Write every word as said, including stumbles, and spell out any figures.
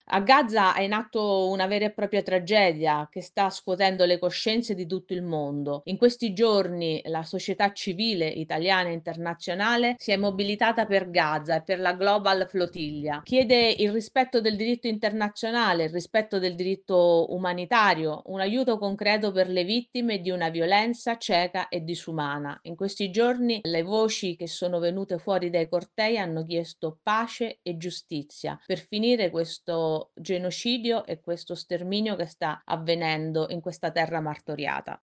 A Gaza è in atto una vera e propria tragedia che sta scuotendo le coscienze di tutto il mondo. In questi giorni la società civile italiana e internazionale si è mobilitata per Gaza e per la Global Flotilla. Chiede il rispetto del diritto internazionale, il rispetto del diritto umanitario, un aiuto concreto per le vittime di una violenza cieca e disumana. In questi giorni le voci che sono venute fuori dai cortei hanno chiesto pace e giustizia per finire questo genocidio e questo sterminio che sta avvenendo in questa terra martoriata.